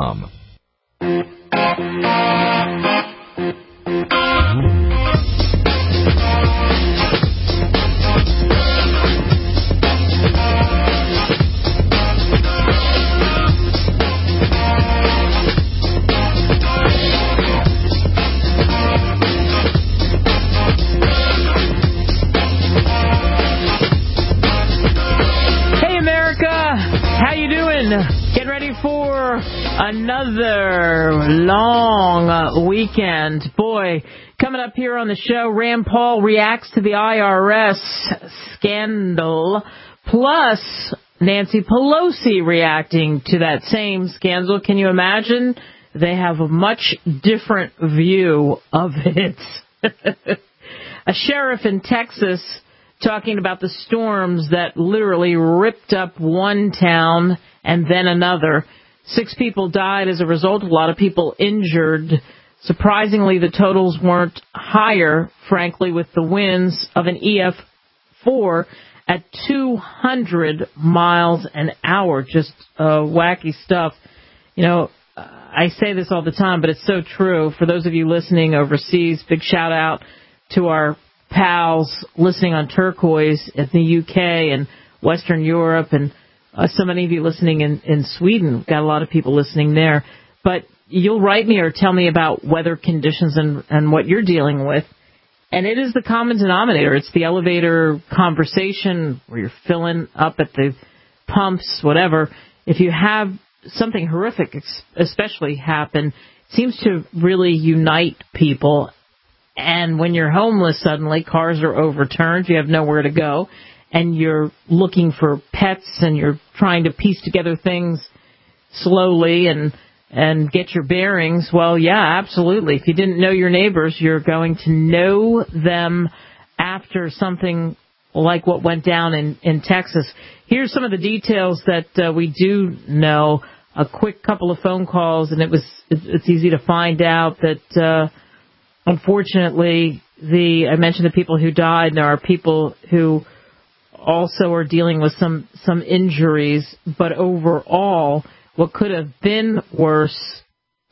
AmericaNow.com. Get ready for another long weekend. Boy, coming up here on the show, Rand Paul reacts to the IRS scandal, plus Nancy Pelosi reacting to that same scandal. Can you imagine? They have a much different view of it. A sheriff in Texas talking about the storms that literally ripped up one town and then another. 6 people died as a result, a lot of people injured. Surprisingly, the totals weren't higher, frankly, with the winds of an EF4 at 200 miles an hour. Just wacky stuff. You know, I say this all the time, but it's so true. For those of you listening overseas, big shout out to our pals listening on Turquoise in the UK and Western Europe, and so many of you listening in Sweden. We've got a lot of people listening there. But you'll write me or tell me about weather conditions and what you're dealing with. And it is the common denominator. It's the elevator conversation where you're filling up at the pumps, whatever. If you have something horrific especially happen, it seems to really unite people. And when you're homeless suddenly, cars are overturned, you have nowhere to go, and you're looking for pets and you're trying to piece together things slowly and get your bearings. Well, yeah, absolutely. If you didn't know your neighbors, you're going to know them after something like what went down in Texas. Here's some of the details that we do know. A quick couple of phone calls, and it's easy to find out that unfortunately, I mentioned the people who died, and there are people who also are dealing with some injuries, but overall, what could have been worse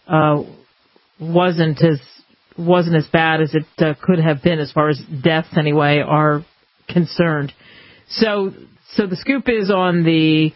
wasn't as bad as it could have been, as far as deaths anyway are concerned. So the scoop is on the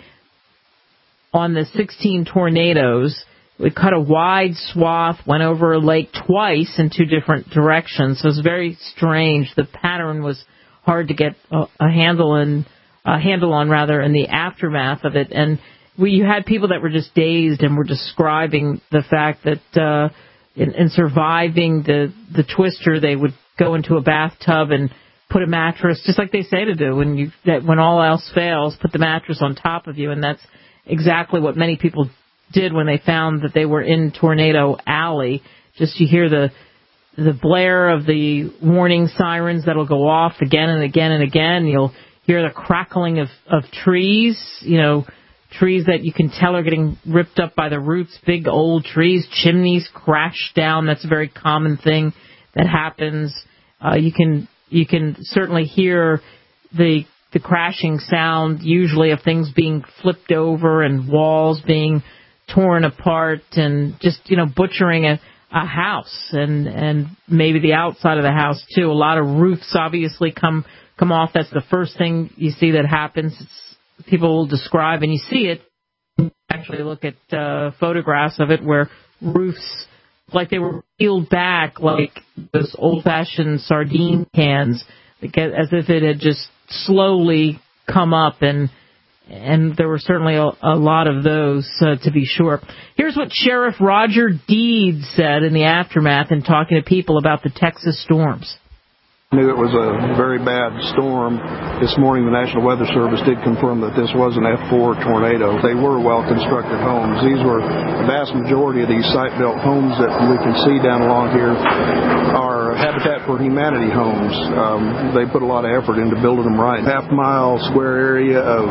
16 tornadoes. We cut a wide swath, went over a lake twice in 2 different directions. So it was very strange. The pattern was hard to get a handle on in the aftermath of it. And you had people that were just dazed and were describing the fact that in surviving the twister, they would go into a bathtub and put a mattress, just like they say to do when all else fails, put the mattress on top of you. And that's exactly what many people did when they found that they were in Tornado Alley. Just you hear the blare of the warning sirens that'll go off again and again and again. You'll hear the crackling of trees, trees that you can tell are getting ripped up by the roots, big old trees. Chimneys crash down. That's a very common thing that happens. You can certainly hear the crashing sound, usually of things being flipped over and walls being torn apart and just, butchering a house and maybe the outside of the house too. A lot of roofs obviously come off. That's the first thing you see that happens. People will describe, and you see it. Actually look at photographs of it where roofs, like they were peeled back like those old-fashioned sardine cans, as if it had just slowly come up, and there were certainly a lot of those, to be sure. Here's what Sheriff Roger Deeds said in the aftermath in talking to people about the Texas storms. I knew it was a very bad storm. This morning, the National Weather Service did confirm that this was an F4 tornado. They were well-constructed homes. These were, the vast majority of these site-built homes that we can see down along here are Habitat for Humanity homes. They put a lot of effort into building them right. Half-mile square area of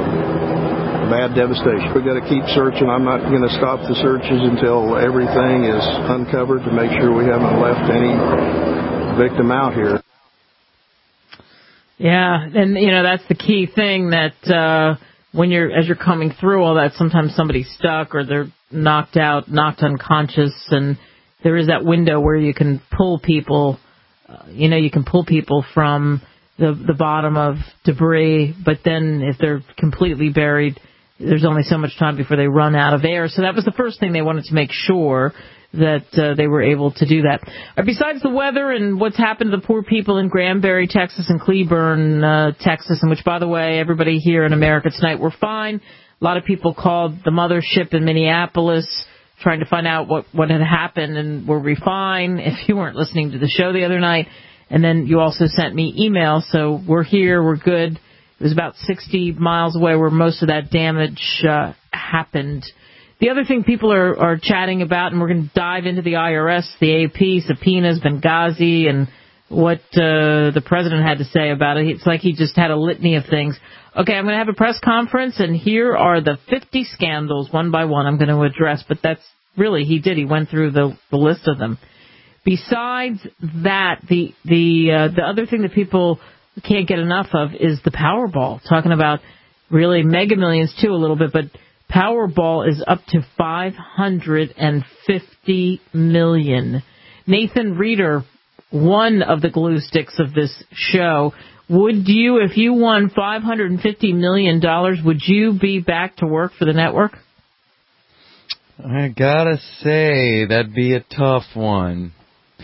bad devastation. We've got to keep searching. I'm not going to stop the searches until everything is uncovered to make sure we haven't left any victim out here. Yeah, and that's the key thing, that as you're coming through all that, sometimes somebody's stuck or they're knocked out, knocked unconscious, and there is that window where you can pull people, you can pull people from the bottom of debris, but then if they're completely buried, there's only so much time before they run out of air. So that was the first thing they wanted to make sure that they were able to do that. Besides the weather and what's happened to the poor people in Granbury, Texas, and Cleburne, Texas, and which, by the way, everybody here in America tonight, we're fine. A lot of people called the mothership in Minneapolis trying to find out what had happened, and were we fine if you weren't listening to the show the other night. And then you also sent me emails, so we're here, we're good. It was about 60 miles away where most of that damage happened. The other thing people are chatting about, and we're going to dive into the IRS, the AP, subpoenas, Benghazi, and what the president had to say about it. It's like he just had a litany of things. Okay, I'm going to have a press conference, and here are the 50 scandals, one by one, I'm going to address. But that's really, he went through the list of them. Besides that, the other thing that people can't get enough of is the Powerball. Talking about really Mega Millions too a little bit, but Powerball is up to $550 million. Nathan Reeder, one of the glue sticks of this show, would you, if you won $550 million, would you be back to work for the network? I gotta say, that'd be a tough one.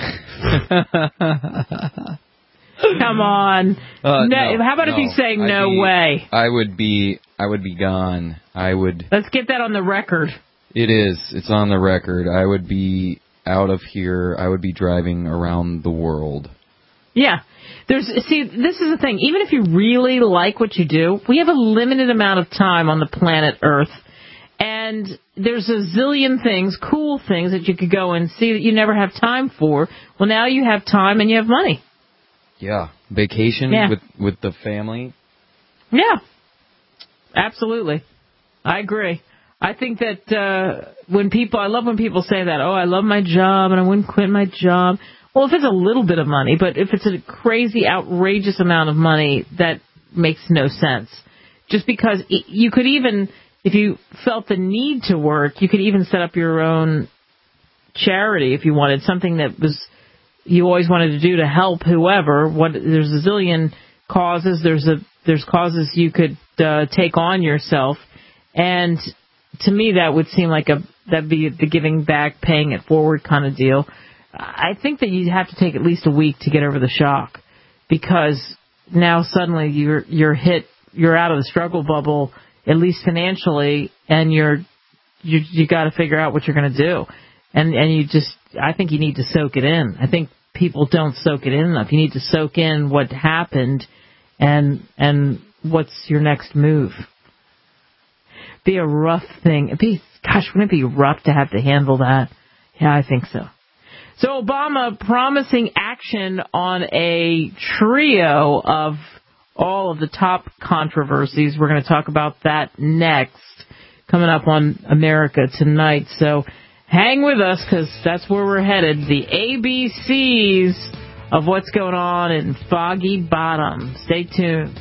Come on. No, how about if you say no way? I would be gone. Let's get that on the record. It is. It's on the record. I would be out of here. I would be driving around the world. Yeah. This is the thing. Even if you really like what you do, we have a limited amount of time on the planet Earth. And there's a zillion things, cool things that you could go and see that you never have time for. Well, now you have time and you have money. Yeah. Vacation with the family. Yeah. Absolutely. I agree. I think that I love when people say that, I love my job and I wouldn't quit my job. Well, if it's a little bit of money, but if it's a crazy, outrageous amount of money, that makes no sense. Just because you could even, if you felt the need to work, you could even set up your own charity if you wanted, something that was you always wanted to do to help whoever. There's a zillion causes. There's causes you could take on yourself, and to me that would seem like that'd be the giving back, paying it forward kind of deal. I think that you'd have to take at least a week to get over the shock, because now suddenly you're hit, you're out of the struggle bubble, at least financially, and you got to figure out what you're going to do, and I think you need to soak it in. I think people don't soak it in enough. You need to soak in what happened and what's your next move. Be a rough thing. Wouldn't it be rough to have to handle that? Yeah, I think so. So Obama promising action on a trio of all of the top controversies. We're going to talk about that next, coming up on America Tonight. So hang with us, because that's where we're headed. The ABCs of what's going on in Foggy Bottom. Stay tuned.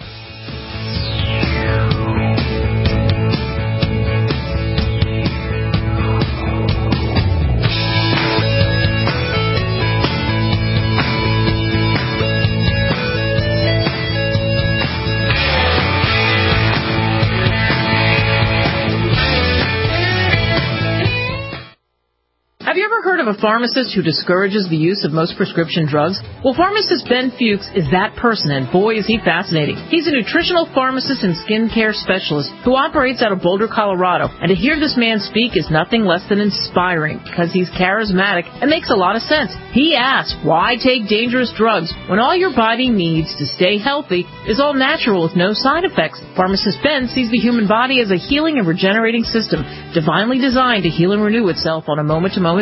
Have you ever heard of a pharmacist who discourages the use of most prescription drugs? Well, pharmacist Ben Fuchs is that person, and boy, is he fascinating. He's a nutritional pharmacist and skincare specialist who operates out of Boulder, Colorado. And to hear this man speak is nothing less than inspiring, because he's charismatic and makes a lot of sense. He asks, why take dangerous drugs when all your body needs to stay healthy is all natural with no side effects? Pharmacist Ben sees the human body as a healing and regenerating system, divinely designed to heal and renew itself on a moment-to-moment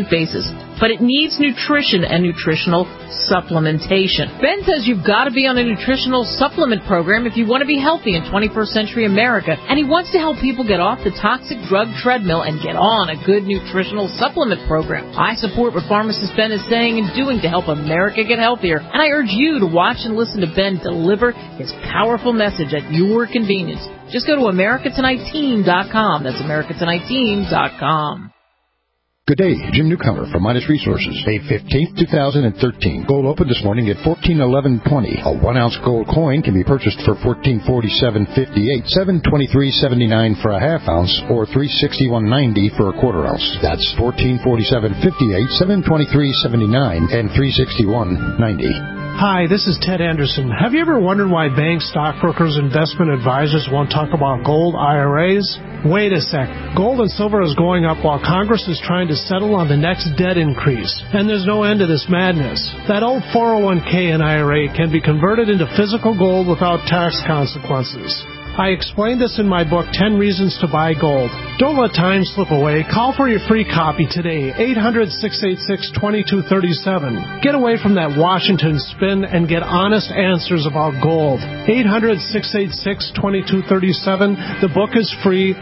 supplement basis, but it needs nutrition and nutritional supplementation. Ben says you've got to be on a nutritional supplement program if you want to be healthy in 21st century America, and he wants to help people get off the toxic drug treadmill and get on a good nutritional supplement program. I support what pharmacist Ben is saying and doing to help America get healthier, and I urge you to watch and listen to Ben deliver his powerful message at your convenience. Just go to AmericaTonightTeam.com. That's AmericaTonightTeam.com. Good day, Jim Newcomer from Midas Resources. May 15th, 2013. Gold opened this morning at $14.1120. A 1-ounce gold coin can be purchased for $14.4758, $723.79 for a half ounce, or $361.90 for a quarter ounce. That's $14.4758, $723.79, and $361.90. Hi, this is Ted Anderson. Have you ever wondered why banks, stockbrokers, investment advisors won't talk about gold IRAs? Wait a sec. Gold and silver is going up while Congress is trying to settle on the next debt increase. And there's no end to this madness. That old 401k and IRA can be converted into physical gold without tax consequences. I explained this in my book, 10 Reasons to Buy Gold. Don't let time slip away. Call for your free copy today, 800-686-2237. Get away from that Washington spin and get honest answers about gold. 800-686-2237. The book is free,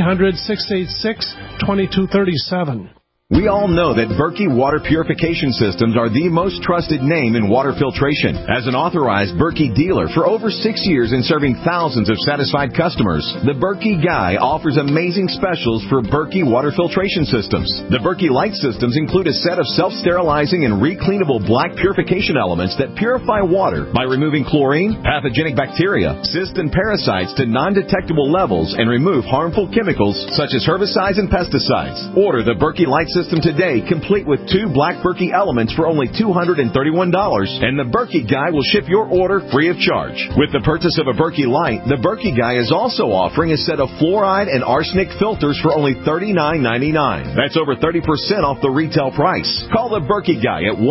800-686-2237. We all know that Berkey Water Purification Systems are the most trusted name in water filtration. As an authorized Berkey dealer for over 6 years and serving thousands of satisfied customers, the Berkey Guy offers amazing specials for Berkey Water Filtration Systems. The Berkey Light Systems include a set of self-sterilizing and recleanable black purification elements that purify water by removing chlorine, pathogenic bacteria, cysts, and parasites to non-detectable levels and remove harmful chemicals such as herbicides and pesticides. Order the Berkey Light System today, complete with 2 black Berkey elements for only $231, and the Berkey Guy will ship your order free of charge. With the purchase of a Berkey Light, the Berkey Guy is also offering a set of fluoride and arsenic filters for only $39.99. That's over 30% off the retail price. Call the Berkey Guy at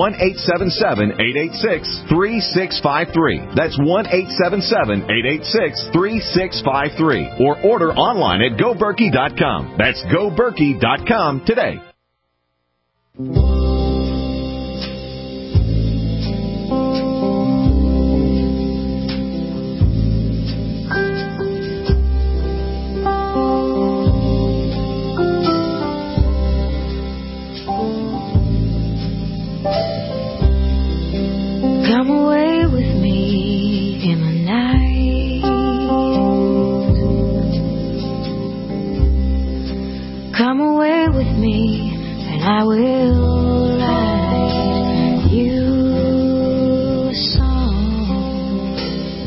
1-877-886-3653. That's 1-877-886-3653. Or order online at GoBerkey.com. That's GoBerkey.com today. Come away with me in the night. Come away with me and I will write you a song.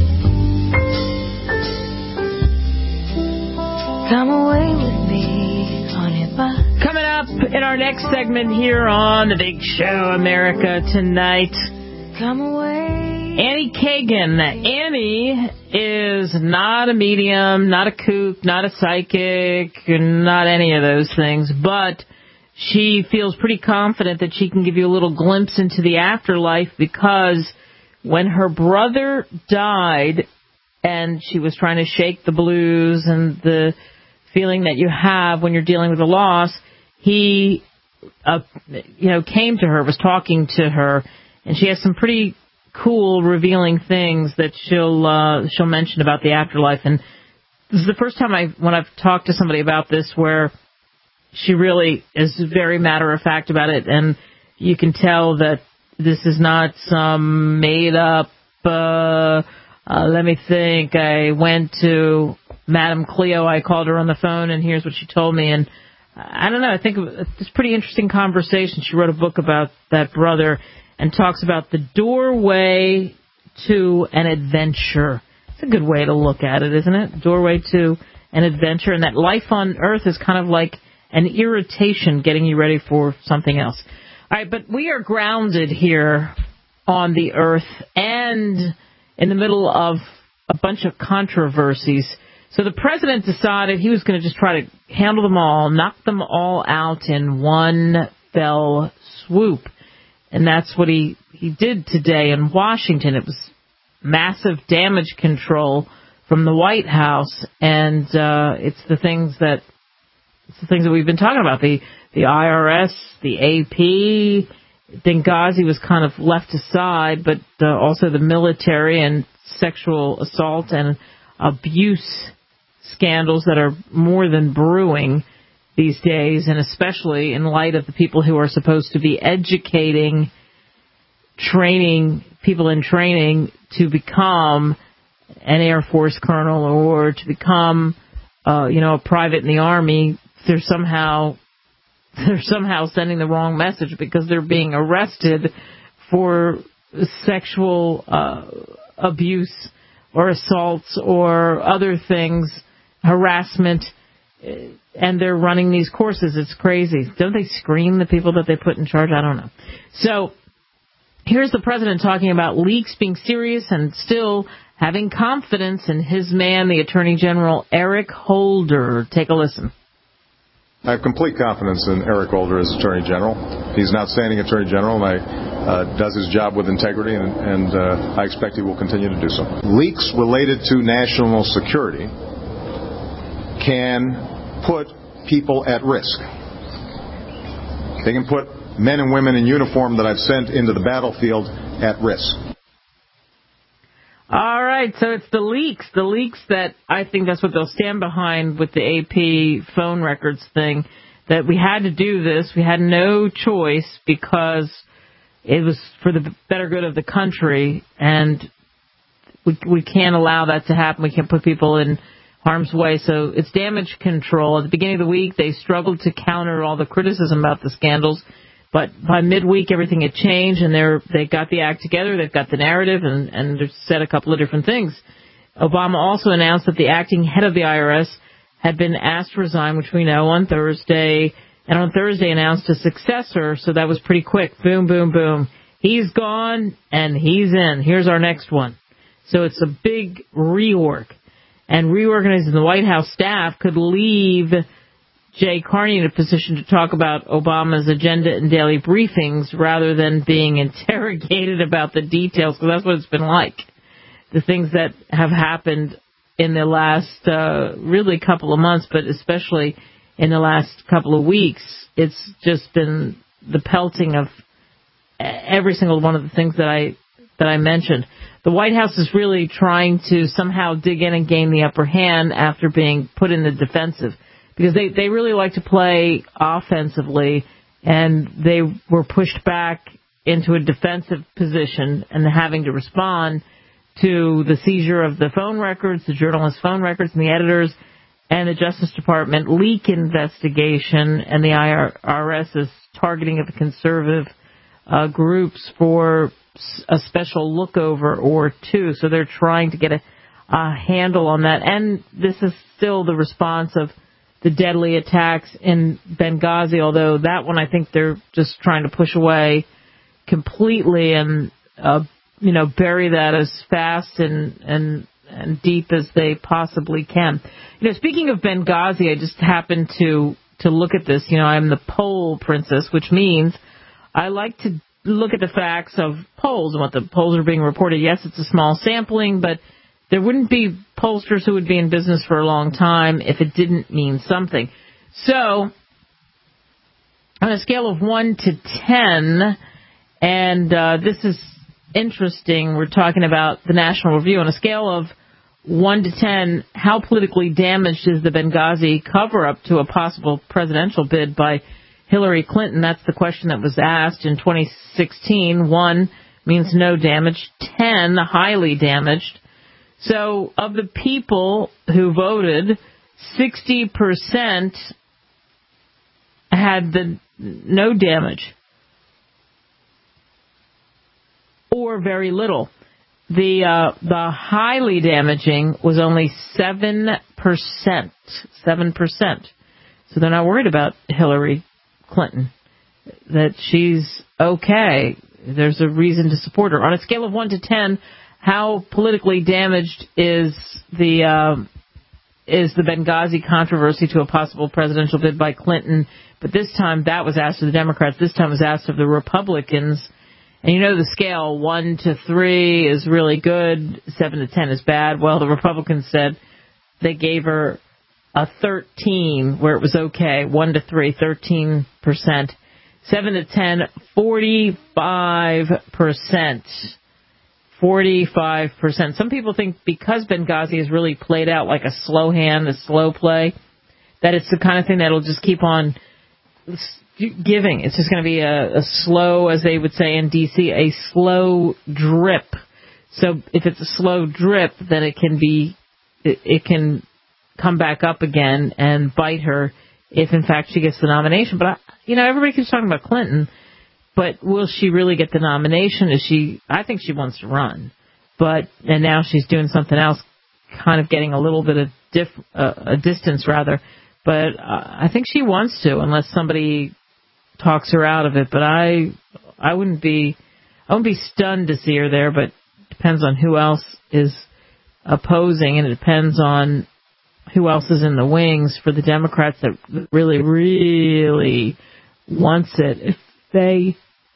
Come away with me on your bus. Coming up in our next segment here on The Big Show America Tonight, Come away. Annie Kagan. Annie is not a medium, not a kook, not a psychic, not any of those things, but she feels pretty confident that she can give you a little glimpse into the afterlife, because when her brother died and she was trying to shake the blues and the feeling that you have when you're dealing with a loss, he came to her, was talking to her, and she has some pretty cool, revealing things that she'll mention about the afterlife. And this is the first time when I've talked to somebody about this where she really is very matter-of-fact about it, and you can tell that this is not some made-up, let me think, I went to Madame Cleo, I called her on the phone, and here's what she told me. And I don't know, I think it's a pretty interesting conversation. She wrote a book about that brother and talks about the doorway to an adventure. It's a good way to look at it, isn't it? Doorway to an adventure, and that life on Earth is kind of like an irritation getting you ready for something else. All right, but we are grounded here on the Earth and in the middle of a bunch of controversies. So the president decided he was going to just try to handle them all, knock them all out in one fell swoop. And that's what he did today in Washington. It was massive damage control from the White House, and it's the things that we've been talking about, the the IRS, the AP. Benghazi was kind of left aside, but also the military and sexual assault and abuse scandals that are more than brewing these days, and especially in light of the people who are supposed to be educating, training people in training to become an Air Force colonel or to become, a private in the Army. They're somehow sending the wrong message because they're being arrested for sexual abuse or assaults or other things, harassment, and they're running these courses. It's crazy. Don't they scream, the people that they put in charge? I don't know. So here's the president talking about leaks being serious and still having confidence in his man, the Attorney General Eric Holder. Take a listen. I have complete confidence in Eric Holder as Attorney General. He's an outstanding Attorney General, and does his job with integrity, and I expect he will continue to do so. Leaks related to national security can put people at risk. They can put men and women in uniform that I've sent into the battlefield at risk. All right, so it's the leaks that I think that's what they'll stand behind with the AP phone records thing, that we had to do this. We had no choice because it was for the better good of the country, and we can't allow that to happen. We can't put people in harm's way. So it's damage control. At the beginning of the week, they struggled to counter all the criticism about the scandals. But by midweek, everything had changed, and they got the act together. They've got the narrative, and they've said a couple of different things. Obama also announced that the acting head of the IRS had been asked to resign, which we know, on Thursday, and on Thursday announced a successor, so that was pretty quick. Boom, boom, boom. He's gone, and he's in. Here's our next one. So it's a big reorg, and reorganizing the White House staff could leave Jay Carney in a position to talk about Obama's agenda and daily briefings rather than being interrogated about the details, because that's what it's been like. The things that have happened in the last really couple of months, but especially in the last couple of weeks, it's just been the pelting of every single one of the things that I mentioned. The White House is really trying to somehow dig in and gain the upper hand after being put in the defensive, because they really like to play offensively, and they were pushed back into a defensive position and having to respond to the seizure of the phone records, the journalists' phone records, and the editors, and the Justice Department leak investigation, and the IRS's targeting of the conservative groups for a special lookover or two. So they're trying to get a handle on that. And this is still the response of the deadly attacks in Benghazi, although that one I think they're just trying to push away completely and, bury that as fast and deep as they possibly can. Speaking of Benghazi, I just happened to look at this. I'm the poll princess, which means I like to look at the facts of polls and what the polls are being reported. Yes, it's a small sampling, but there wouldn't be pollsters who would be in business for a long time if it didn't mean something. So, on a scale of 1 to 10, and this is interesting, we're talking about the National Review. On a scale of 1 to 10, how politically damaged is the Benghazi cover-up to a possible presidential bid by Hillary Clinton? That's the question that was asked in 2016. 1 means no damage, 10, highly damaged. So of the people who voted, 60% had the no damage or very little. The highly damaging was only 7%. 7%. So they're not worried about Hillary Clinton, that she's okay. There's a reason to support her. On a scale of 1 to 10, how politically damaged is the Benghazi controversy to a possible presidential bid by Clinton? But this time that was asked of the Democrats. This time it was asked of the Republicans. And the scale 1 to 3 is really good, 7 to 10 is bad. Well, the Republicans said they gave her a 13, where it was okay. 1 to 3, 13%. 7 to 10, 45%. 45%. Some people think because Benghazi has really played out like a slow hand, a slow play, that it's the kind of thing that'll just keep on giving. It's just going to be a slow, as they would say in D.C., a slow drip. So if it's a slow drip, then it can come back up again and bite her if, in fact, she gets the nomination. But, everybody keeps talking about Clinton. But will she really get the nomination? I think she wants to run. And now she's doing something else, kind of getting a little bit of a distance, rather. But I think she wants to, unless somebody talks her out of it. But I wouldn't be stunned to see her there, but it depends on who else is opposing, and it depends on who else is in the wings for the Democrats that really, really wants it. If they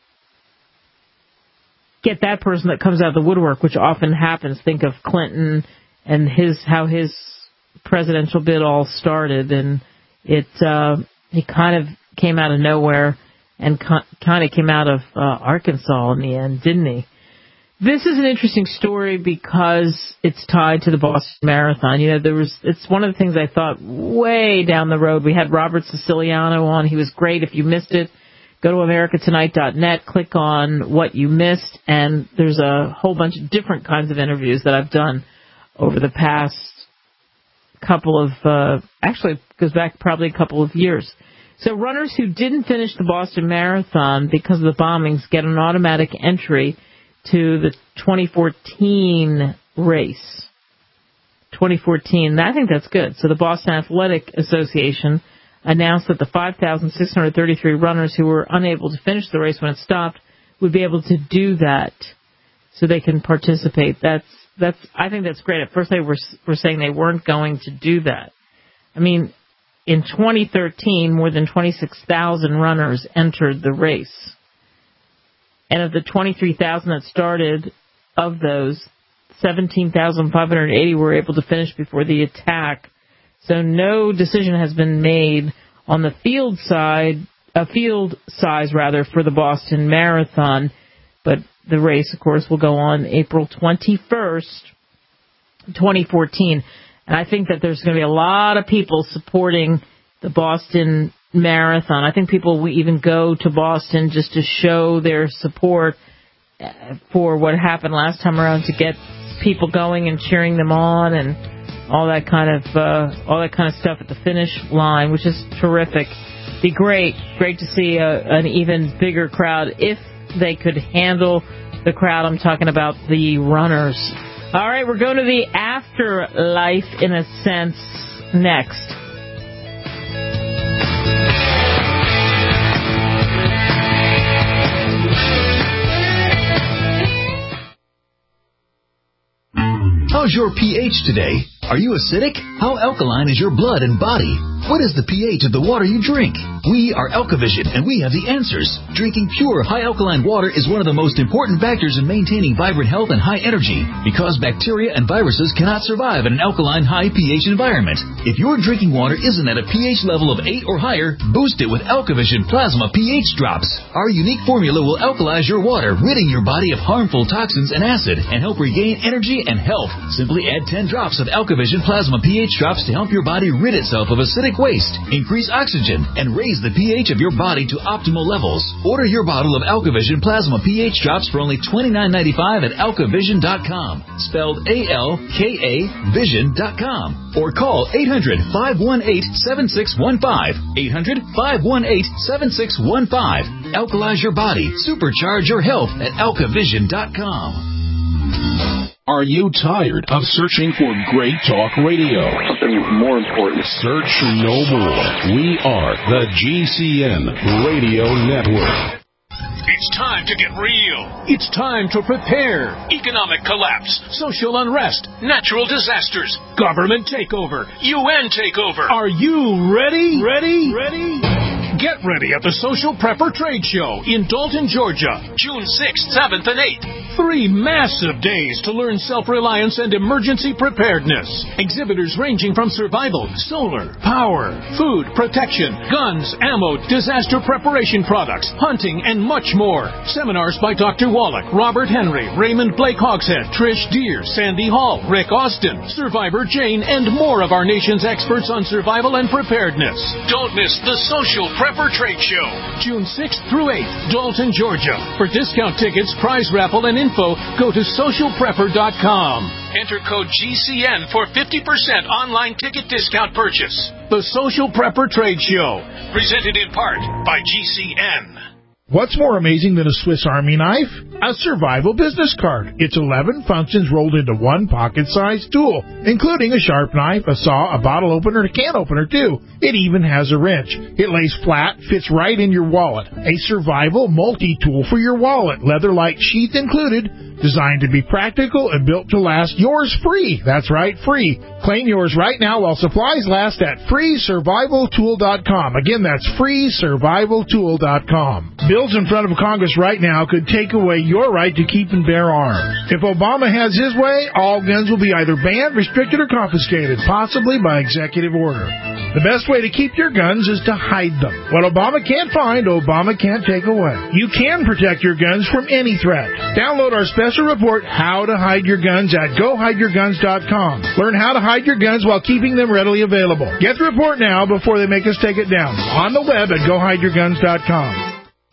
get that person that comes out of the woodwork, which often happens. Think of Clinton and how his presidential bid all started, and he kind of came out of nowhere and kind of came out of Arkansas in the end, didn't he? This is an interesting story because it's tied to the Boston Marathon. It's one of the things I thought way down the road. We had Robert Siciliano on. He was great. If you missed it, go to americatonight.net, click on what you missed, and there's a whole bunch of different kinds of interviews that I've done over the past couple of, actually it goes back probably a couple of years. So runners who didn't finish the Boston Marathon because of the bombings get an automatic entry to the 2014 race. 2014, I think that's good. So the Boston Athletic Association announced that the 5,633 runners who were unable to finish the race when it stopped would be able to do that, so they can participate. I think that's great. At first they were saying they weren't going to do that. I mean, in 2013, more than 26,000 runners entered the race. And of the 23,000 that started, of those, 17,580 were able to finish before the attack. So no decision has been made on the field size for the Boston Marathon. But the race, of course, will go on April 21st, 2014. And I think that there's going to be a lot of people supporting the Boston Marathon. I think people will even go to Boston just to show their support for what happened last time around, to get people going and cheering them on and all that kind of stuff at the finish line, which is terrific. Be great to see an even bigger crowd if they could handle the crowd. I'm talking about the runners. All right, we're going to the afterlife, in a sense, next. How's your pH today? Are you acidic? How alkaline is your blood and body? What is the pH of the water you drink? We are Alkavision, and we have the answers. Drinking pure, high alkaline water is one of the most important factors in maintaining vibrant health and high energy, because bacteria and viruses cannot survive in an alkaline, high pH environment. If your drinking water isn't at a pH level of 8 or higher, boost it with Alkavision Plasma pH Drops. Our unique formula will alkalize your water, ridding your body of harmful toxins and acid, and help regain energy and health. Simply add 10 drops of Alkavision Plasma pH Drops to help your body rid itself of acidic waste, increase oxygen, and raise the pH of your body to optimal levels. Order your bottle of Alkavision Plasma pH Drops for only $29.95 at alkavision.com, spelled A-L-K-A Vision.com, or call 800-518-7615, 800-518-7615. Alkalize your body, supercharge your health at alkavision.com. Are you tired of searching for great talk radio? Something more important. Search no more. We are the GCN Radio Network. It's time to get real. It's time to prepare. Economic collapse, social unrest, natural disasters, government takeover, UN takeover. Are you ready? Ready? Get ready at the Social Prepper Trade Show in Dalton, Georgia, June 6th, 7th, and 8th. 3 massive days to learn self-reliance and emergency preparedness. Exhibitors ranging from survival, solar, power, food, protection, guns, ammo, disaster preparation products, hunting, and much more. Seminars by Dr. Wallach, Robert Henry, Raymond Blake Hogshead, Trish Deere, Sandy Hall, Rick Austin, Survivor Jane, and more of our nation's experts on survival and preparedness. Don't miss the Social Prepper Trade Show, June 6th through 8th, Dalton, Georgia. For discount tickets, prize raffle, and info, go to socialprepper.com. Enter code GCN for 50% online ticket discount purchase. The Social Prepper Trade Show, presented in part by GCN. What's more amazing than a Swiss Army knife? A survival business card. It's 11 functions rolled into one pocket-sized tool, including a sharp knife, a saw, a bottle opener, and a can opener, too. It even has a wrench. It lays flat, fits right in your wallet. A survival multi-tool for your wallet, leather-like sheath included, designed to be practical and built to last. Yours free. That's right, free. Claim yours right now while supplies last at freesurvivaltool.com. Again, that's freesurvivaltool.com. Bills in front of Congress right now could take away your right to keep and bear arms. If Obama has his way, all guns will be either banned, restricted, or confiscated, possibly by executive order. The best way to keep your guns is to hide them. What Obama can't find, Obama can't take away. You can protect your guns from any threat. Download our special report, How to Hide Your Guns, at GoHideYourGuns.com. Learn how to hide your guns while keeping them readily available. Get the report now before they make us take it down. On the web at GoHideYourGuns.com.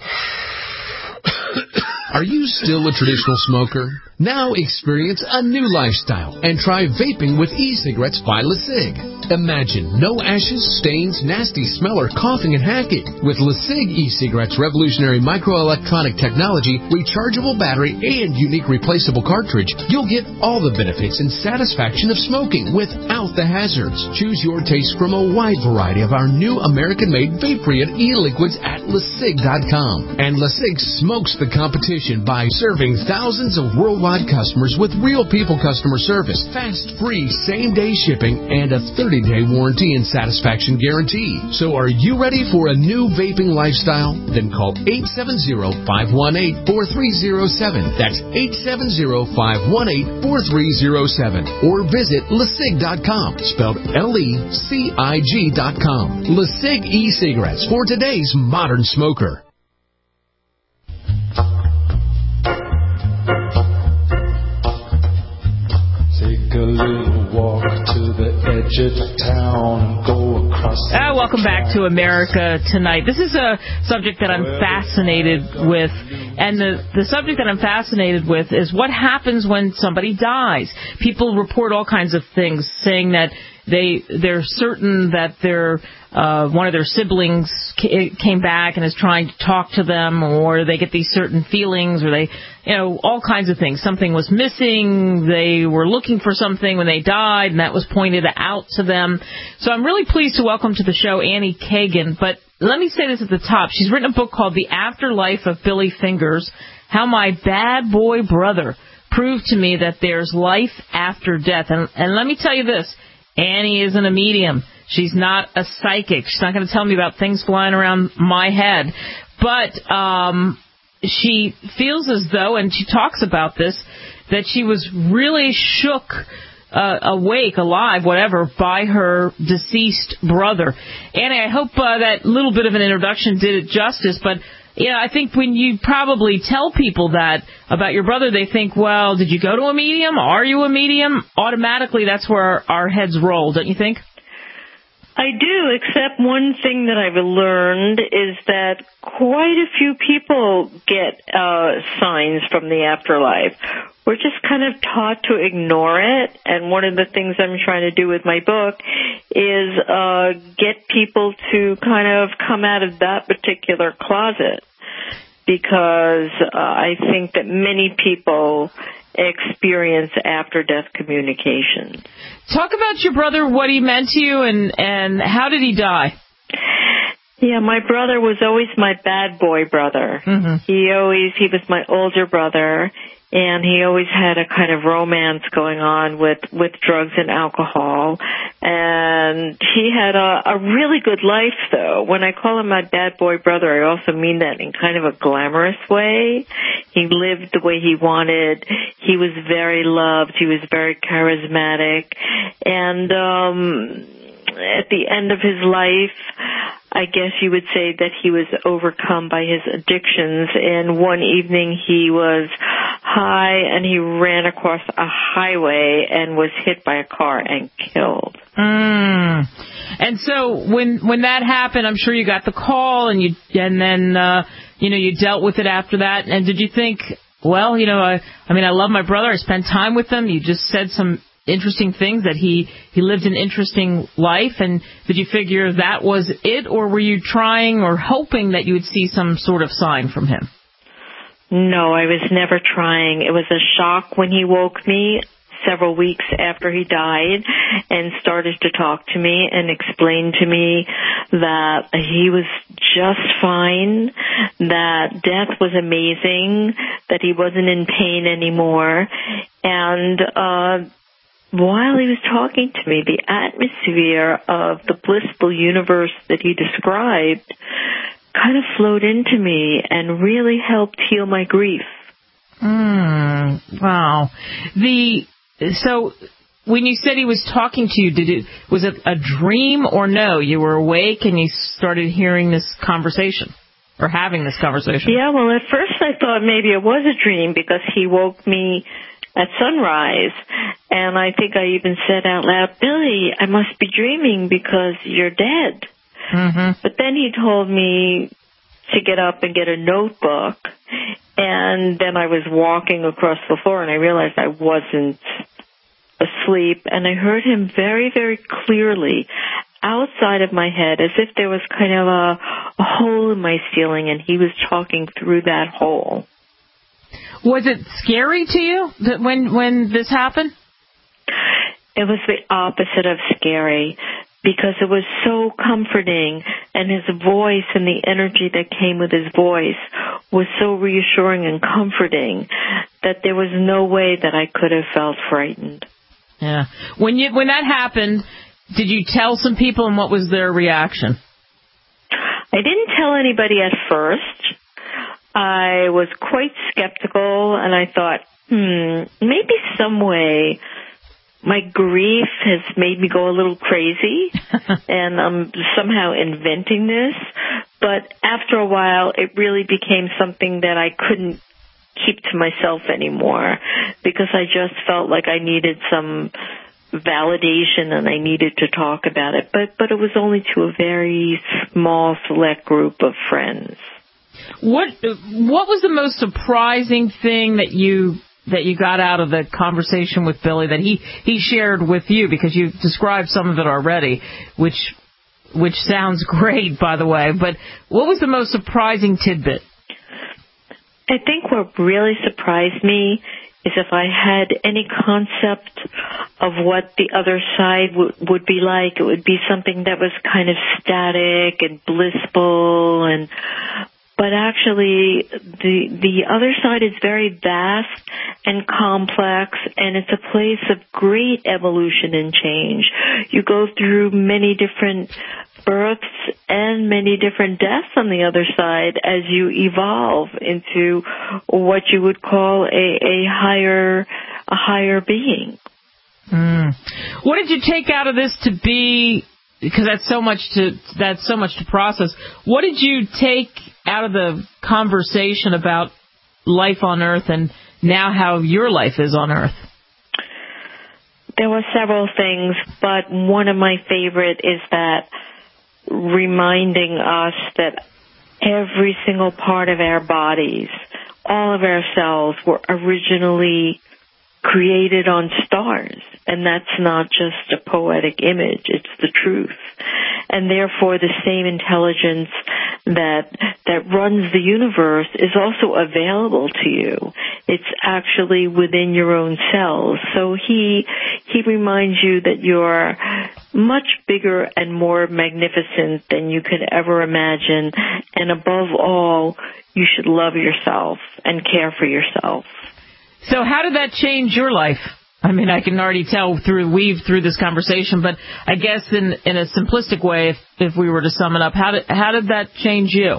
Are you still a traditional smoker? Now experience a new lifestyle and try vaping with e-cigarettes by LeSig. Imagine no ashes, stains, nasty smell, or coughing and hacking. With LeSig e-cigarettes' revolutionary microelectronic technology, rechargeable battery, and unique replaceable cartridge, you'll get all the benefits and satisfaction of smoking without the hazards. Choose your taste from a wide variety of our new American-made vape-free and e-liquids at LeSig.com. And LeSig smokes the competition by serving thousands of worldwide customers with real people customer service, fast, free, same-day shipping, and a 30-day warranty and satisfaction guarantee. So are you ready for a new vaping lifestyle? Then call 870-518-4307. That's 870-518-4307. Or visit LeSig.com, spelled LECIG.com. LeSig e-cigarettes for today's modern smoker. Take a little walk to the edge of town, go across. Welcome back to America Tonight. This is a subject that I'm fascinated with, and the subject that I'm fascinated with is what happens when somebody dies. People report all kinds of things, saying that they're certain that one of their siblings came back and is trying to talk to them, or they get these certain feelings, or they, all kinds of things. Something was missing. They were looking for something when they died, and that was pointed out to them. So I'm really pleased to welcome to the show Annie Kagan. But let me say this at the top. She's written a book called The Afterlife of Billy Fingers, How My Bad Boy Brother Proved to Me That There's Life After Death. And let me tell you this. Annie isn't a medium. She's not a psychic. She's not going to tell me about things flying around my head. But she feels as though, and she talks about this, that she was really shook, awake, alive, whatever, by her deceased brother. Annie, I hope that little bit of an introduction did it justice, but I think when you probably tell people that about your brother, they think, well, did you go to a medium? Are you a medium? Automatically, that's where our heads roll, don't you think? I do, except one thing that I've learned is that quite a few people get signs from the afterlife. We're just kind of taught to ignore it, and one of the things I'm trying to do with my book is get people to kind of come out of that particular closet, because I think that many people experience after-death communication. Talk about your brother, what he meant to you, and how did he die? Yeah, my brother was always my bad boy brother. Mm-hmm. He was my older brother, and he always had a kind of romance going on with drugs and alcohol. And he had a really good life, though. When I call him my bad boy brother, I also mean that in kind of a glamorous way. He lived the way he wanted. He was very loved. He was very charismatic. And at the end of his life, I guess you would say that he was overcome by his addictions. And one evening he was high and he ran across a highway and was hit by a car and killed. And so when that happened, I'm sure you got the call and then you dealt with it after that. And did you think, well, I love my brother. I spent time with him. You just said some interesting things, that he lived an interesting life, and did you figure that was it, or were you trying or hoping that you would see some sort of sign from him? No, I was never trying. It was a shock when he woke me several weeks after he died and started to talk to me and explain to me that he was just fine, that death was amazing, that he wasn't in pain anymore. And while he was talking to me, the atmosphere of the blissful universe that he described kind of flowed into me and really helped heal my grief. Wow. So when you said he was talking to you, was it a dream or no? You were awake and you started hearing this conversation or having this conversation? Yeah, well, at first I thought maybe it was a dream because he woke me at sunrise, and I think I even said out loud, "Billy, I must be dreaming because you're dead." Mm-hmm. But then he told me to get up and get a notebook, and then I was walking across the floor, and I realized I wasn't asleep, and I heard him very, very clearly outside of my head, as if there was kind of a hole in my ceiling, and he was talking through that hole. Was it scary to you when this happened? It was the opposite of scary, because it was so comforting, and his voice and the energy that came with his voice was so reassuring and comforting that there was no way that I could have felt frightened. Yeah. When that happened, did you tell some people, and what was their reaction? I didn't tell anybody at first. I was quite skeptical, and I thought, maybe some way my grief has made me go a little crazy, and I'm somehow inventing this. But after a while, it really became something that I couldn't keep to myself anymore, because I just felt like I needed some validation and I needed to talk about it. But it was only to a very small, select group of friends. What was the most surprising thing that you got out of the conversation with Billy that he shared with you? Because you described some of it already, which sounds great, by the way. But what was the most surprising tidbit? I think what really surprised me is if I had any concept of what the other side would be like, it would be something that was kind of static and blissful, but actually the other side is very vast and complex, and it's a place of great evolution and change. You go through many different births and many different deaths on the other side as you evolve into what you would call a higher being. What did you take out of this to be? Because that's so much to process. What did you take out of the conversation about life on Earth and now how your life is on Earth? There were several things, but one of my favorite is that reminding us that every single part of our bodies, all of our cells, were originally created on stars. And that's not just a poetic image, it's the truth. And therefore the same intelligence that runs the universe is also available to you. It's actually within your own cells. So he reminds you that you're much bigger and more magnificent than you could ever imagine. And above all, you should love yourself and care for yourself. So how did that change your life? I mean, I can already tell weave through this conversation, but I guess in a simplistic way, if we were to sum it up, how did that change you?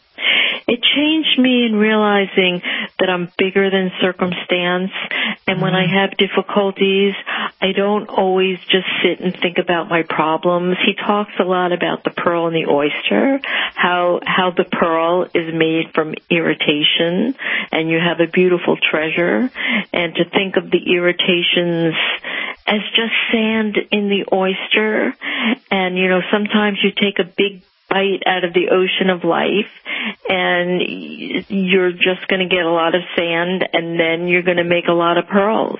It changed me in realizing that I'm bigger than circumstance, and when I have difficulties, I don't always just sit and think about my problems. He talks a lot about the pearl and the oyster, how the pearl is made from irritation, and you have a beautiful treasure, and to think of the irritations as just sand in the oyster, and, sometimes you take a big bite out of the ocean of life, and you're just going to get a lot of sand, and then you're going to make a lot of pearls.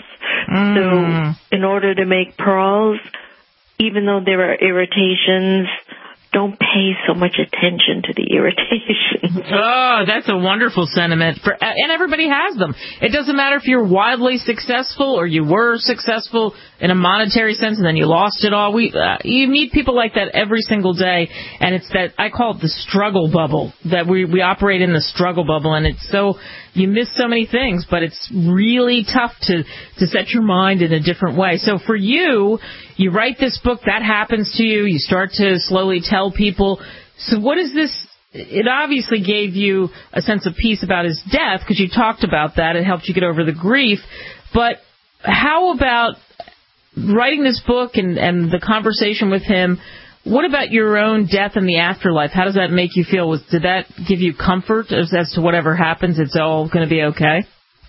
So in order to make pearls, even though there are irritations, don't pay so much attention to the irritations. Oh, that's a wonderful sentiment. And everybody has them. It doesn't matter if you're wildly successful or you were successful in a monetary sense and then you lost it all. You meet people like that every single day, and it's that, I call it the struggle bubble, that we operate in the struggle bubble, and it's so, you miss so many things, but it's really tough to set your mind in a different way. So for you, you write this book, that happens to you, you start to slowly tell people. So what is this? It obviously gave you a sense of peace about his death, because you talked about that. It helped you get over the grief. But how about writing this book and the conversation with him? What about your own death and the afterlife? How does that make you feel? Did that give you comfort as to whatever happens, it's all going to be okay?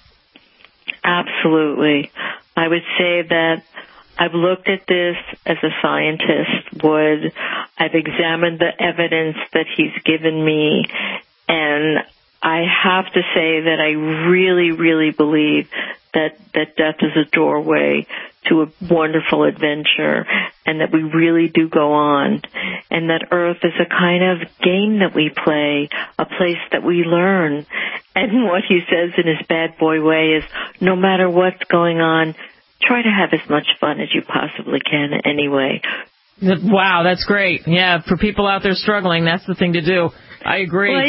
Absolutely. I would say that I've looked at this as a scientist would. I've examined the evidence that he's given me, and I have to say that I really, really believe that death is a doorway to a wonderful adventure, and that we really do go on, and that Earth is a kind of game that we play, a place that we learn. And what he says in his bad boy way is, no matter what's going on, try to have as much fun as you possibly can anyway. Wow, that's great. Yeah, for people out there struggling, that's the thing to do. I agree. Well,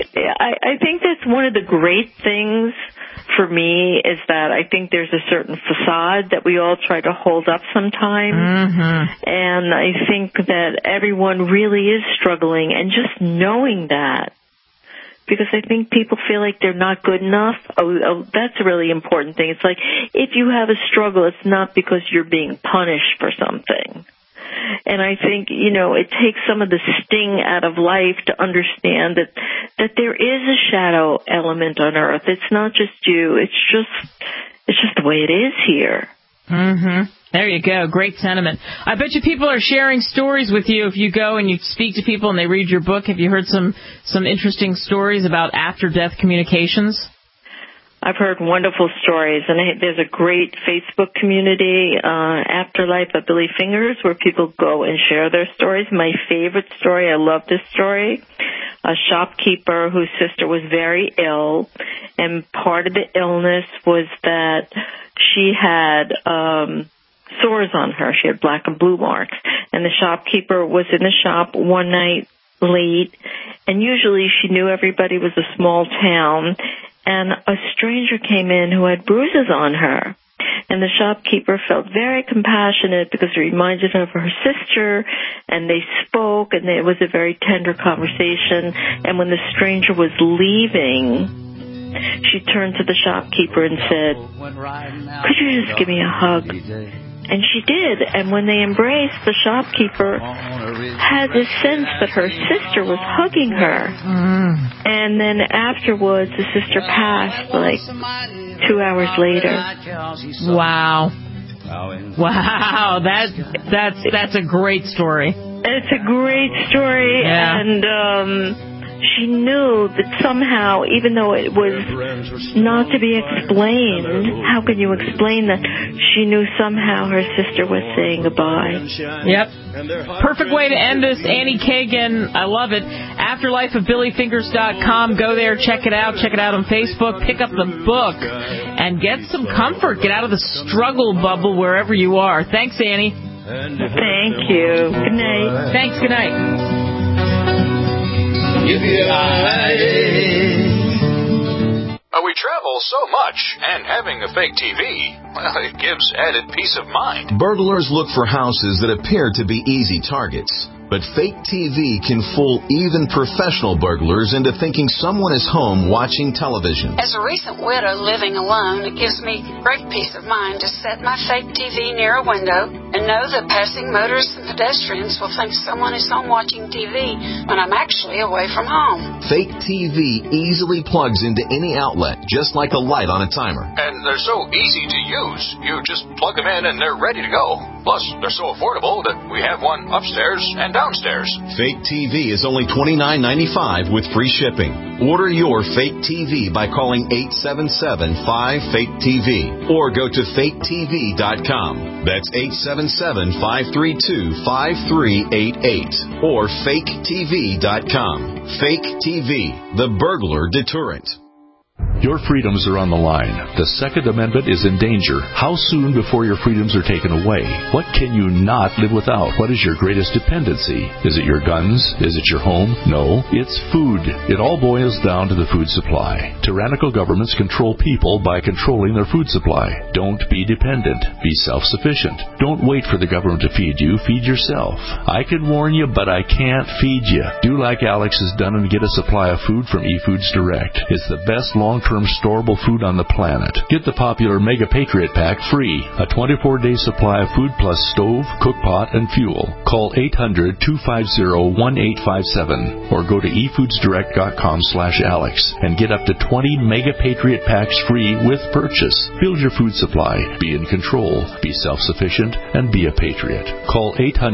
I think that's one of the great things for me, is that I think there's a certain facade that we all try to hold up sometimes. And I think that everyone really is struggling, and just knowing that, because I think people feel like they're not good enough. Oh, that's a really important thing. It's like, if you have a struggle, it's not because you're being punished for something. And I think, it takes some of the sting out of life to understand that there is a shadow element on Earth. It's not just you. It's just the way it is here. There you go. Great sentiment. I bet you people are sharing stories with you if you go and you speak to people and they read your book. Have you heard some interesting stories about after-death communications? I've heard wonderful stories, and there's a great Facebook community, Afterlife of Billy Fingers, where people go and share their stories. My favorite story, I love this story, a shopkeeper whose sister was very ill, and part of the illness was that she had sores on her. She had black and blue marks, and the shopkeeper was in the shop one night late, and usually she knew everybody, was a small town, and a stranger came in who had bruises on her. And the shopkeeper felt very compassionate because it reminded her of her sister, and they spoke, and it was a very tender conversation. And when the stranger was leaving, she turned to the shopkeeper and said, "Could you just give me a hug?" And she did, and when they embraced, the shopkeeper had this sense that her sister was hugging her. And then afterwards, the sister passed, like 2 hours later. Wow. Wow, that's a great story. It's a great story, yeah. And she knew that somehow, even though it was not to be explained, how can you explain that? She knew somehow her sister was saying goodbye. Yep. Perfect way to end this. Annie Kagan, I love it. AfterlifeOfBillyFingers.com. Go there, check it out. Check it out on Facebook. Pick up the book and get some comfort. Get out of the struggle bubble wherever you are. Thanks, Annie. Thank you. Good night. Thanks. Good night. We travel so much, and having a fake TV, well, it gives added peace of mind. Burglars look for houses that appear to be easy targets. But fake TV can fool even professional burglars into thinking someone is home watching television. As a recent widow living alone, it gives me great peace of mind to set my fake TV near a window and know that passing motorists and pedestrians will think someone is home watching TV when I'm actually away from home. Fake TV easily plugs into any outlet, just like a light on a timer. And they're so easy to use. You just plug them in and they're ready to go. Plus, they're so affordable that we have one upstairs and downstairs. Fake TV is only $29.95 with free shipping. Order your fake TV by calling 877-5FAKE-TV or go to faketv.com. That's 877-532-5388 or faketv.com. Fake TV, the burglar deterrent. Your freedoms are on the line. The Second Amendment is in danger. How soon before your freedoms are taken away? What can you not live without? What is your greatest dependency? Is it your guns? Is it your home? No, it's food. It all boils down to the food supply. Tyrannical governments control people by controlling their food supply. Don't be dependent. Be self-sufficient. Don't wait for the government to feed you. Feed yourself. I can warn you, but I can't feed you. Do like Alex has done and get a supply of food from eFoods Direct. It's the best long-term storable food on the planet. Get the popular Mega Patriot Pack free. A 24-day supply of food plus stove, cook pot, and fuel. Call 800-250-1857 or go to efoodsdirect.com/Alex and get up to 20 Mega Patriot Packs free with purchase. Build your food supply. Be in control. Be self-sufficient and be a patriot. Call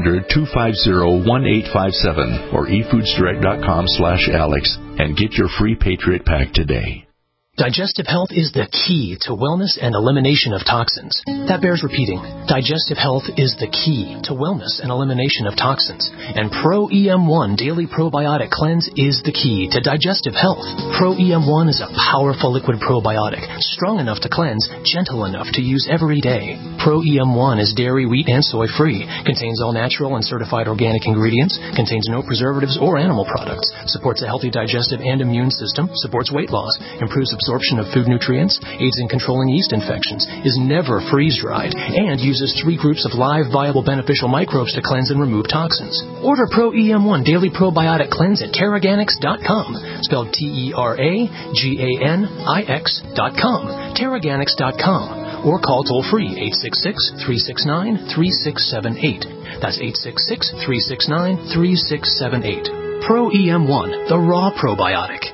800-250-1857 or efoodsdirect.com/Alex and get your free Patriot Pack today. Digestive health is the key to wellness and elimination of toxins. That bears repeating. Digestive health is the key to wellness and elimination of toxins. And Pro EM1 Daily Probiotic Cleanse is the key to digestive health. Pro EM1 is a powerful liquid probiotic, strong enough to cleanse, gentle enough to use every day. Pro EM1 is dairy, wheat, and soy free, contains all natural and certified organic ingredients, contains no preservatives or animal products, supports a healthy digestive and immune system, supports weight loss, improves absorption of food nutrients, aids in controlling yeast infections, is never freeze-dried, and uses 3 groups of live, viable, beneficial microbes to cleanse and remove toxins. Order Pro EM1 Daily Probiotic Cleanse at Teraganix.com, spelled Teraganix.com, Teraganix.com, or call toll-free 866-369-3678. That's 866-369-3678. Pro EM1, the raw probiotic.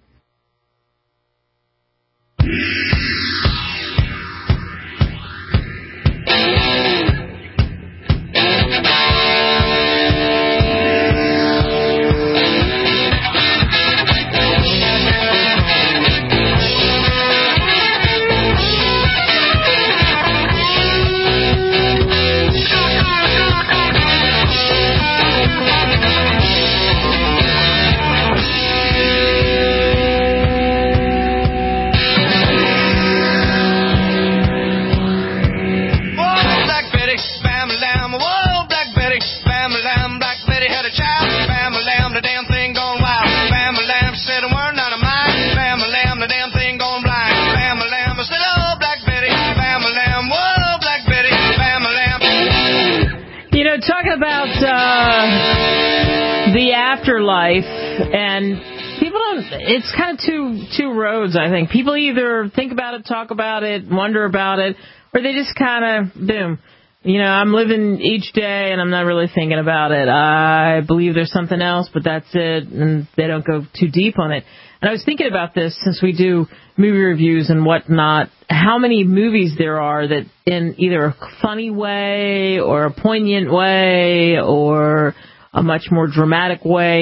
The afterlife, and people don't, it's kind of two roads, I think. People either think about it, talk about it, wonder about it, or they just kind of, boom. You know, I'm living each day and I'm not really thinking about it. I believe there's something else, but that's it, and they don't go too deep on it. And I was thinking about this since we do movie reviews and whatnot, how many movies there are that in either a funny way or a poignant way or a much more dramatic way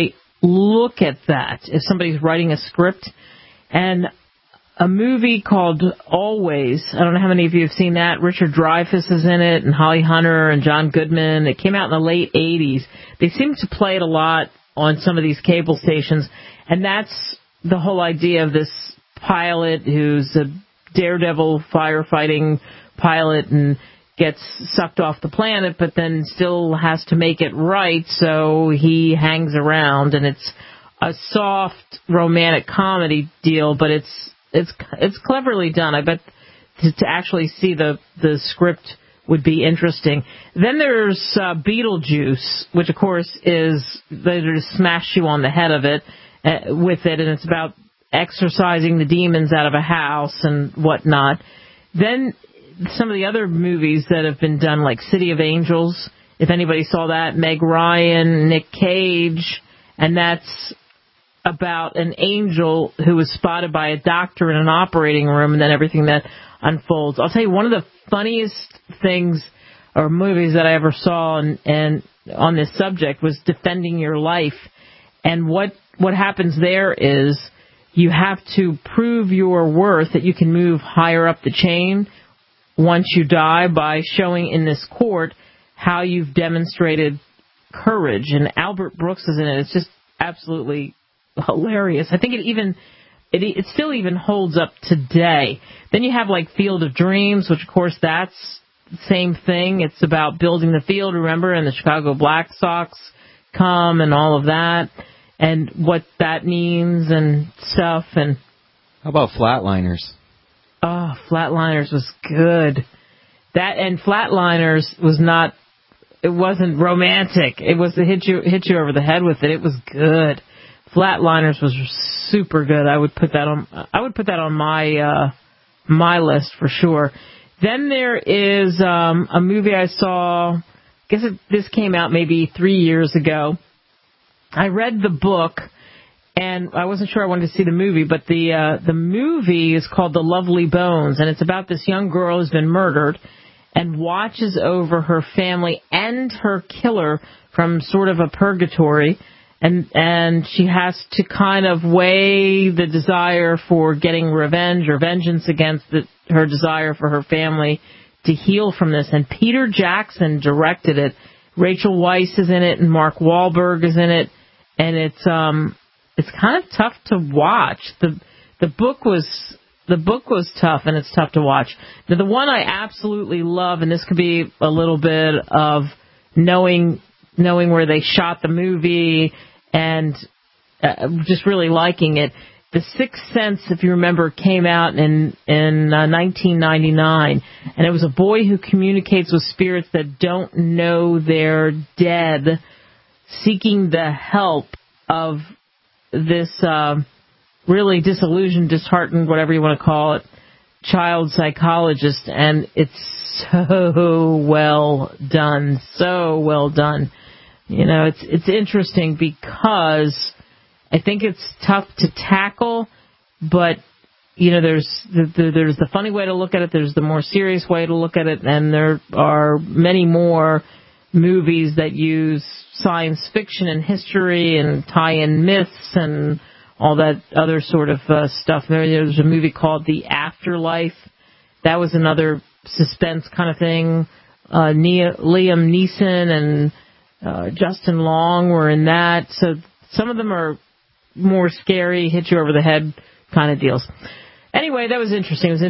look at that if somebody's writing a script. And a movie called Always, I don't know how many of you have seen that. Richard Dreyfuss is in it, and Holly Hunter and John Goodman. It came out in the late 80s. They seem to play it a lot on some of these cable stations, and that's the whole idea of this pilot who's a daredevil firefighting pilot and gets sucked off the planet, but then still has to make it right, so he hangs around, and it's a soft romantic comedy deal, but it's cleverly done. I bet to actually see the script would be interesting. Then there's Beetlejuice, which of course is they just smash you on the head of it with it, and it's about exorcising the demons out of a house and whatnot. Then some of the other movies that have been done, like City of Angels, if anybody saw that, Meg Ryan, Nick Cage, and that's about an angel who was spotted by a doctor in an operating room, and then everything that unfolds. I'll tell you, one of the funniest things or movies that I ever saw and on this subject was Defending Your Life. And what happens there is you have to prove your worth, that you can move higher up the chain once you die by showing in this court how you've demonstrated courage. And Albert Brooks is in it. It's just absolutely hilarious. I think it still even holds up today. Then you have like Field of Dreams, which of course that's the same thing. It's about building the field, remember, and the Chicago Black Sox come and all of that and what that means and stuff. And how about Flatliners? Oh, Flatliners was good. That and Flatliners was not. It wasn't romantic. It was to hit you over the head with it. It was good. Flatliners was super good. I would put that on my list for sure. Then there is a movie I saw. I guess this came out maybe 3 years ago. I read the book, and I wasn't sure I wanted to see the movie, but the movie is called The Lovely Bones, and it's about this young girl who's been murdered and watches over her family and her killer from sort of a purgatory, and she has to kind of weigh the desire for getting revenge or vengeance against her desire for her family to heal from this. And Peter Jackson directed it. Rachel Weisz is in it, and Mark Wahlberg is in it, and it's kind of tough to watch. The book was tough, and it's tough to watch. Now, the one I absolutely love, and this could be a little bit of knowing where they shot the movie and just really liking it. The Sixth Sense, if you remember, came out in 1999, and it was a boy who communicates with spirits that don't know they're dead, seeking the help of this really disillusioned, disheartened, whatever you want to call it, child psychologist, and it's so well done, so well done. You know, it's interesting because I think it's tough to tackle, but you know, there's the funny way to look at it, there's the more serious way to look at it, and there are many more movies that use science fiction and history and tie in myths and all that other sort of stuff. There's a movie called The Afterlife. That was another suspense kind of thing. Liam Neeson and Justin Long were in that. So some of them are more scary, hit you over the head kind of deals. Anyway, that was interesting. It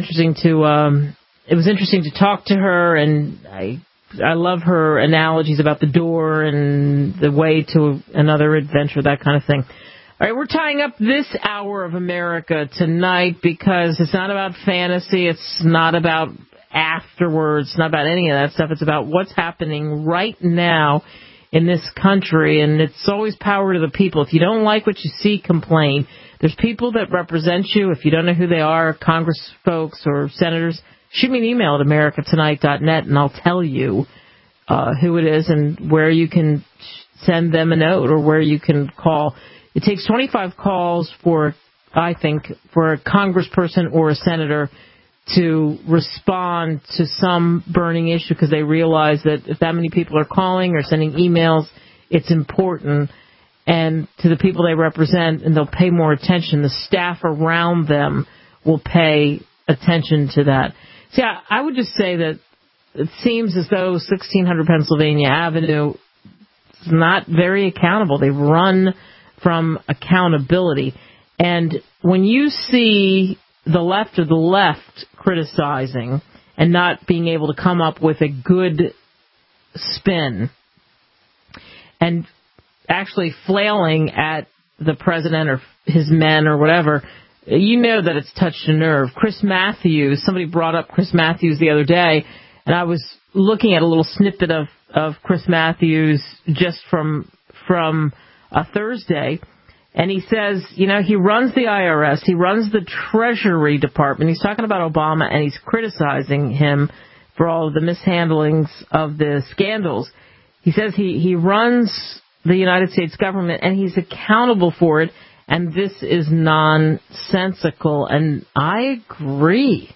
was interesting to talk to her, and I love her analogies about the door and the way to another adventure, that kind of thing. All right, we're tying up this hour of America tonight because it's not about fantasy. It's not about afterwards. It's not about any of that stuff. It's about what's happening right now in this country, and it's always power to the people. If you don't like what you see, complain. There's people that represent you. If you don't know who they are, Congress folks or senators, shoot me an email at americatonight.net, and I'll tell you who it is and where you can send them a note or where you can call. It takes 25 calls for a congressperson or a senator to respond to some burning issue because they realize that if that many people are calling or sending emails, it's important. and to the people they represent, and they'll pay more attention. The staff around them will pay attention to that. See, I would just say that it seems as though 1600 Pennsylvania Avenue is not very accountable. They run from accountability. And when you see the left of the left criticizing and not being able to come up with a good spin and actually flailing at the president or his men or whatever, you know that it's touched a nerve. Chris Matthews, somebody brought up Chris Matthews the other day, and I was looking at a little snippet of Chris Matthews just from Thursday, and he says, you know, he runs the IRS, he runs the Treasury Department. He's talking about Obama, and he's criticizing him for all of the mishandlings of the scandals. He says he runs the United States government, and he's accountable for it, and this is nonsensical. And I agree.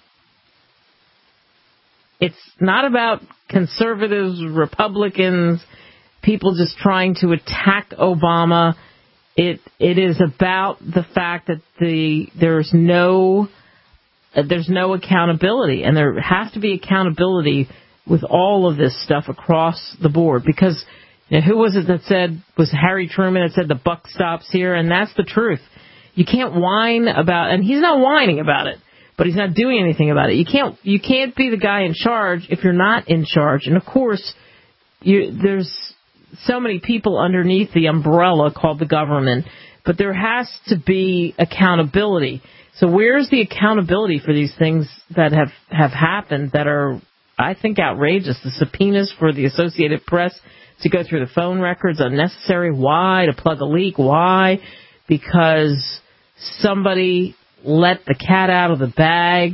It's not about conservatives, Republicans, people just trying to attack Obama. It is about the fact that there's no accountability, and there has to be accountability with all of this stuff across the board. Because, you know, who was it that said, was Harry Truman that said the buck stops here? And that's the truth. You can't whine about, and he's not whining about it, but he's not doing anything about it. You can't be the guy in charge if you're not in charge. And of course, there's so many people underneath the umbrella called the government, but there has to be accountability. So where's the accountability for these things that have happened that are, I think, outrageous? The subpoenas for the Associated Press to go through the phone records, unnecessary. Why? To plug a leak. Why? Because somebody let the cat out of the bag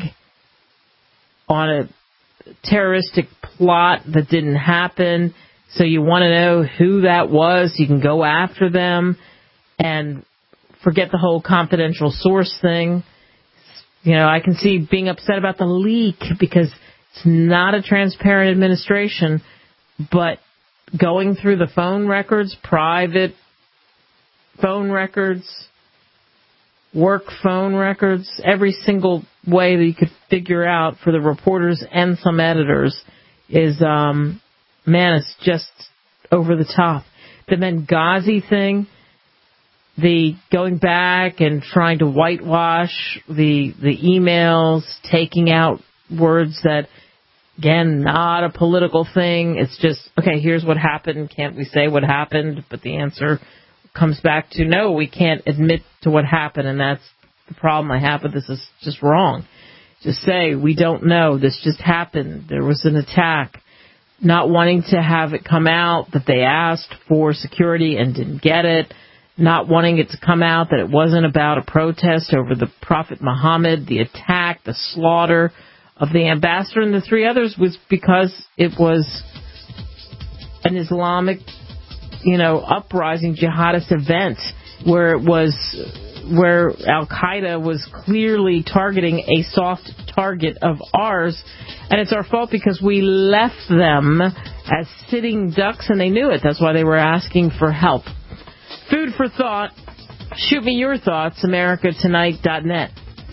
on a terroristic plot that didn't happen. So you want to know who that was. You can go after them and forget the whole confidential source thing. You know, I can see being upset about the leak because it's not a transparent administration, but going through the phone records, private phone records, work phone records, every single way that you could figure out for the reporters and some editors is, man, it's just over the top. The Benghazi thing, the going back and trying to whitewash the emails, taking out words that, again, not a political thing. It's just, okay, here's what happened. Can't we say what happened? But the answer comes back to, no, we can't admit to what happened, and that's the problem I have with this. Is just wrong. Just say, we don't know. This just happened. There was an attack. Not wanting to have it come out that they asked for security and didn't get it. Not wanting it to come out that it wasn't about a protest over the Prophet Muhammad, the attack, the slaughter of the ambassador and the three others was because it was an Islamic, uprising jihadist event where Al-Qaeda was clearly targeting a soft target of ours, and it's our fault because we left them as sitting ducks, and they knew it. That's why they were asking for help. Food for thought. Shoot me your thoughts, americatonight.net.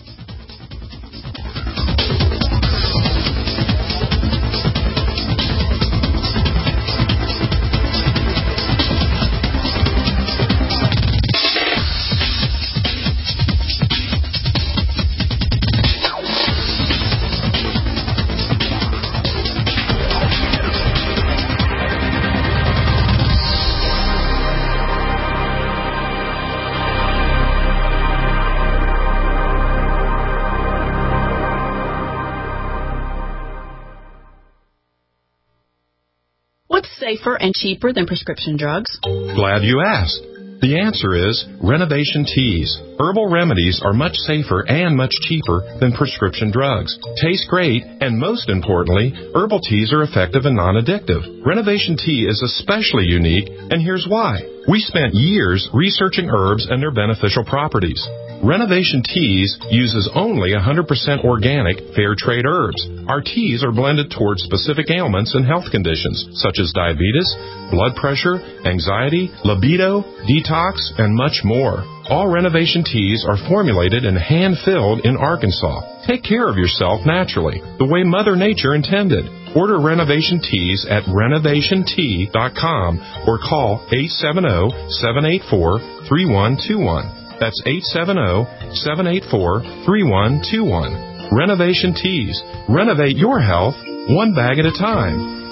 Safer and cheaper than prescription drugs? Glad you asked. The answer is Renovation Teas. Herbal remedies are much safer and much cheaper than prescription drugs. Taste great, and most importantly, herbal teas are effective and non-addictive. Renovation Tea is especially unique, and here's why. We spent years researching herbs and their beneficial properties. Renovation Teas uses only 100% organic, fair trade herbs. Our teas are blended towards specific ailments and health conditions, such as diabetes, blood pressure, anxiety, libido, detox, and much more. All Renovation Teas are formulated and hand-filled in Arkansas. Take care of yourself naturally, the way Mother Nature intended. Order Renovation Teas at renovationtea.com or call 870-784-3121. That's 870-784-3121. Renovation Teas. Renovate your health one bag at a time.